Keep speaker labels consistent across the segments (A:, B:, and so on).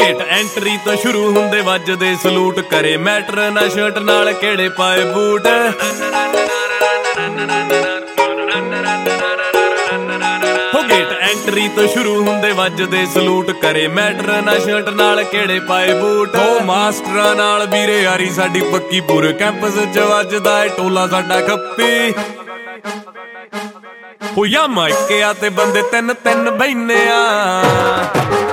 A: Gate entry ਤੋਂ ਸ਼ੁਰੂ ਹੁੰਦੇ ਵੱਜਦੇ ਸਲੂਟ, ਕਰੇ ਮੈਟਰ ਨਾ ਸ਼ਰਟ ਨਾਲ ਕਿਹੜੇ ਪਾਏ ਬੂਟ। ਹੋ ਗੇਟ ਐਂਟਰੀ ਤੋਂ ਸ਼ੁਰੂ ਹੁੰਦੇ ਵੱਜਦੇ ਸਲੂਟ, ਕਰੇ ਮੈਟਰ ਨਾ ਸ਼ਰਟ ਨਾਲ ਕਿਹੜੇ ਪਾਏ ਬੂਟ। ਉਹ ਮਾਸਟਰਾਂ ਨਾਲ ਵੀਰੇ ਯਾਰੀ ਸਾਡੀ ਪੱਕੀ, ਪੂਰੇ ਕੈਂਪਸ 'ਚ ਵੱਜਦਾ ਏ ਟੋਲਾ ਸਾਡਾ ਖੱਪੀ। ਹੋਇਆ ਮਾਇਕਿਆ ਤੇ ਬੰਦੇ ਤਿੰਨ ਤਿੰਨ ਬੈਨੇ ਆ,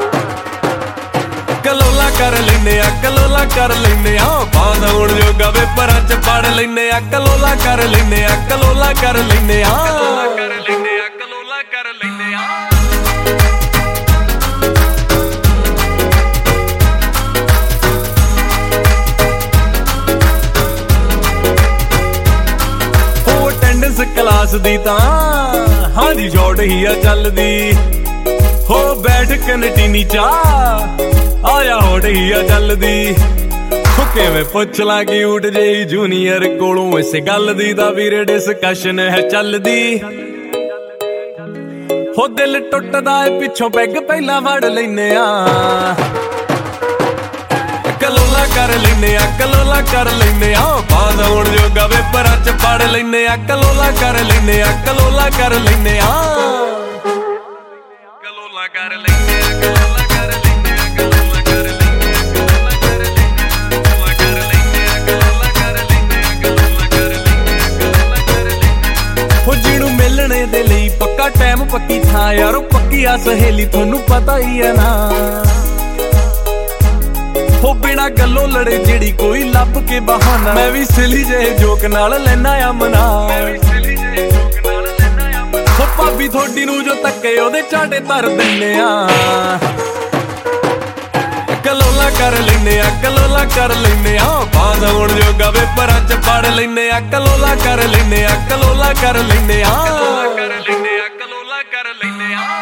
A: ਕਲੋਲਾ ਕਰ ਲੈਨੇ ਆ, ਕਲੋਲਾ ਕਰ ਲੈਨੇ ਆ। ਬਾਂਦ ਹੁਣ ਜੋਗਾ ਪੇਪਰਾਂ 'ਚ ਪੜ ਲੈਨੇ ਆ, ਕਲੋਲਾ ਕਰ ਲੈਨੇ ਆ, ਕਲੋਲਾ ਕਰ ਲੈਨੇ ਆ, ਕਲੋਲਾ ਕਰ ਲੈਨੇ ਆ, ਕਲੋਲਾ ਕਰ ਲੈਨੇ ਆ। ਹੋ ਅਟੈਂਡੈਂਸ ਕਲਾਸ ਦੀ ਤਾਂ ਹਾਂਜੀ ਸ਼ਾਰਟ ਹੀ ਆ ਚੱਲਦੀ। ਹੋ ਬੈਠ ਕੈਂਟੀਨੀ ਚਾ ਆਇਆ ਹੋਟ ਹੀ ਆ ਚੱਲਦੀ। ਹੋ ਕਿਵੇਂ ਪੁੱਛ ਲਾ ਕਿਊਟ ਜਿਹੀ ਜੂਨੀਅਰ ਕੋਲੋਂ, ਇਸੇ ਗੱਲ ਦੀ ਤਾਂ ਵੀਰੇ ਡਿਸਕਸ਼ਨ ਹੈ ਚੱਲਦੀ। ਹੋ ਦਿਲ ਟੁੱਟਦਾ ਏ ਪਿੱਛੋਂ ਪੈਗ ਪਹਿਲਾਂ ਵੜ ਲੈਨੇ ਆ, ਕਲੋਲਾ ਕਰ ਲੈਨੇ ਆ, ਕਲੋਲਾ ਕਰ ਲੈਨੇ ਆ। ਬਾਂਦ ਹੁਣ ਜੋਗਾ ਪੇਪਰਾਂ 'ਚ ਪੜ ਲੈਨੇ ਆ, ਕਲੋਲਾ ਕਰ ਲੈਨੇ ਆ, ਕਲੋਲਾ ਕਰ ਲੈਨੇ ਆ, ਕਲੋਲਾ ਕਰ ਲੈਨੇ ਆ, ਕਲੋਲਾ ਕਰ ਲੈਨੇ ਆ, ਕਲੋਲਾ ਕਰ ਲੈਨੇ ਆ, ਕਲੋਲਾ ਕਰ ਲੈਨੇ ਆ, ਕਲੋਲਾ ਕਰ ਲੈਨੇ ਆ, ਕਲੋਲਾ ਕਰ ਲੈਨੇ ਆ, ਕਲੋਲਾ ਕਰ ਲੈਨੇ ਆ, ਕਲੋਲਾ ਕਰ ਲੈਨੇ ਆ। ਹੋ ਜਿਹਨੂੰ ਮਿਲਣੇ ਦੇ ਲਈ ਪੱਕਾ ਟਾਈਮ ਪੱਕੀ ਥਾਂ ਯਾਰੋ, ਪੱਕੀ ਆ ਸਹੇਲੀ ਤੁਹਾਨੂੰ ਪਤਾ ਹੀ ਹੈ ਨਾ। ਹੋ ਬਿਨਾ ਗੱਲੋਂ ਲੜੇ ਜਿਹੜੀ ਕੋਈ ਲੱਭ ਕੇ ਬਹਾਨਾ, ਮੈਂ ਵੀ ਸਿਲੀ ਜਿਹੇ ਜੋਕ ਨਾਲ ਲੈਣਾ ਆ ਮਨਾ। ਹੋ ਭਾਬੀ ਥੋੜੀ ਨੂੰ ਜੋ ਤੱਕੇ ਉਹਦੇ ਝਾਟੇ ਧਰ ਦਿੰਨੇ ਆ, ਕਲੋਲਾ ਕਰ ਲੈਨੇ ਆ, ਕਲੋਲਾ ਕਰ ਲੈਨੇ ਆ। ਬਾਂਦ ਹੁਣ ਜੋਗਾ ਪੇਪਰਾਂ 'ਚ ਪੜ ਲੈਨੇ ਆ, ਕਲੋਲਾ ਕਰ ਲੈਨੇ ਆ, ਕਲੋਲਾ ਕਰ ਲੈਨੇ ਆ, ਕਲੋਲਾ ਕਰ ਲੈਨੇ ਆ, ਕਲੋਲਾ ਕਰ ਲੈਨੇ ਆ।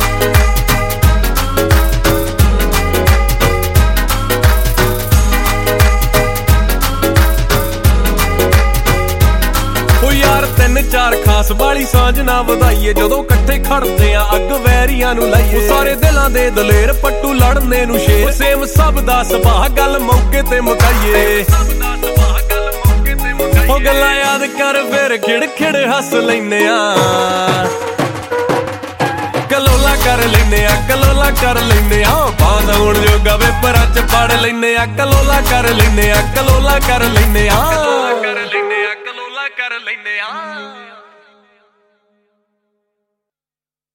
A: ਤਿੰਨ ਚਾਰ ਖਾਸ ਵਾਲੀ ਸਾਂਝ ਨਾ ਵਧਾਈਏ, ਜਦੋਂ ਇਕੱਠੇ ਖੜਦੇ ਆ ਅੱਗ ਵੈਰੀਆਂ ਨੂੰ ਲਾਈਏ। ਸਾਰੇ ਦਿਲਾਂ ਦੇ ਦਲੇਰ ਪੱਟੂ ਲੜਨੇ ਨੂੰ ਸ਼ੇਰ, ਸੇਮ ਸਭ ਦਾ ਸੁਭਾਅ ਗੱਲ ਮੌਕੇ ਤੇ ਮੁਕਾਈਏ। ਉਹ ਗੱਲਾਂ ਯਾਦ ਕਰ ਫਿਰ ਖਿੜ ਖਿੜ ਹੱਸ ਲੈਨੇ ਆ, ਕਲੋਲਾ ਕਰ ਲੈਨੇ ਆ, ਕਲੋਲਾ ਕਰ ਲੈਨੇ ਆ। ਬਾਂਦ ਹੁਣ ਜੋਗਾ ਪੇਪਰਾਂ 'ਚ ਪੜ ਲੈਨੇ ਆ, ਕਲੋਲਾ ਕਰ ਲੈਨੇ ਆ, ਕਲੋਲਾ ਕਰ ਲੈਨੇ ਆ, ਕਲੋਲਾ ਕਰ ਲੈਨੇ ਆ, ਕਲੋਲਾ ਕਰ ਲੈਨੇ ਆ।